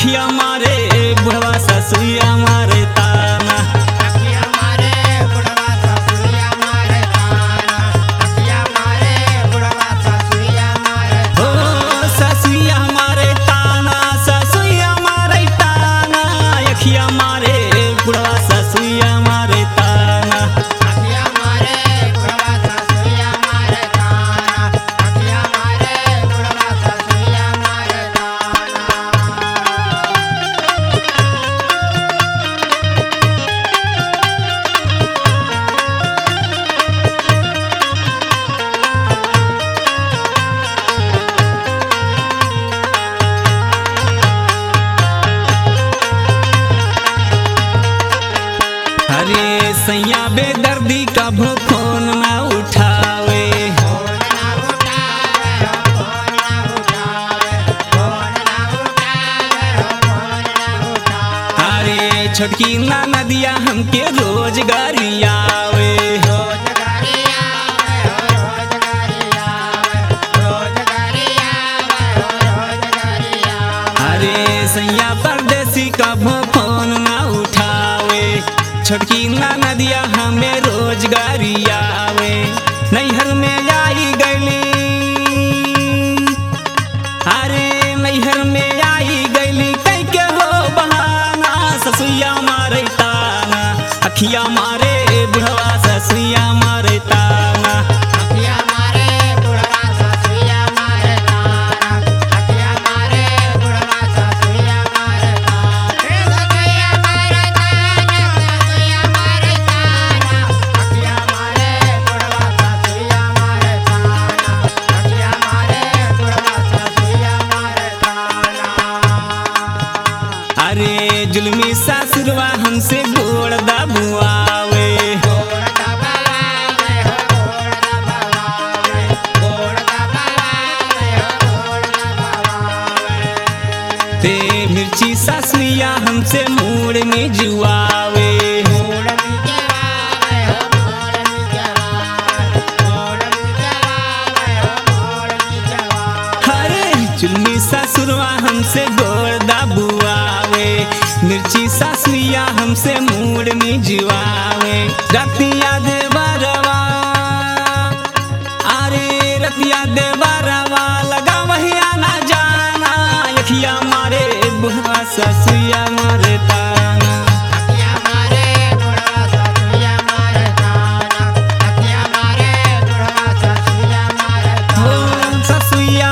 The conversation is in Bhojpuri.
अखिया मारे बुढ़वा ससुया मारे ताना। अखिया मारे बुढ़वा ससुया मारे ताना। अखिया मारे बुढ़वा ससुया मारे हो ससुया मारे ताना, ससुया मारे ताना, अखिया मारे बुढ़वा ससुया मारे ताना। अखिया मारे बुढ़वा ससुया मारे ताना। अखिया मारे बुढ़वा ससुया मारे ताना। अरे सैया बेदर्दी कभो फोन ना उठावे। फोन ना उठावे हो, फोन ना उठावे, फोन ना उठावे हो, फोन ना उठावे। अरे छोटकी ना नदिया हमके रोजगारी आवे। रोजगारी आवे हो, रोजगारी आवे, रोजगारी आवे हो, रोजगारी आवे। अरे सैया परदेसी कभो फोन ना उठावे। छोटकी ना नदिया हमें रोजगारी आवे। नैहर में आई गईली, अरे नैहर में आई गईली कई के हो बहाना। ससुया मारे ताना, अखिया मारे बुढ़वा ससुया मारे ताना। अखिया मारे बुढ़वा ससुया मारे ताना। अखिया मारे बुढ़वा ससुया मारे ताना। ससुया मारे ताना, ससुया मारे ताना। अखिया मारे बुढ़वा ससुया मारे ताना। अखिया मारे बुढ़वा ससुया मारे ताना। अरे जुल्मी सासुरवा हमसे गोड़ दबुआवे। गोड़ दबावे हो, गोड़ दबावे, गोड़ दबावे हो, गोड़ दबावे। ते मिर्ची सासुया हमसे मूड में जुआवे। मोड़ निकलावे हो, मोड़ निकलावे, मोड़ निकलावे हो, मोड़ निकलावे। अरे जुल्मी सासुरवा हमसे गोड़ दबुआवे। मिर्ची सासुया हमसे मूड में जुआवे। रतिया दे बरवा, अरे रतिया दे बरवा लगा वही आना जाना। अखिया मारे बुढ़वा ससुया मारे ताना। अखिया मारे बुढ़वा ससुया मारे ताना। अखिया मारे बुढ़वा ससुया मारे हो ताना। ससुया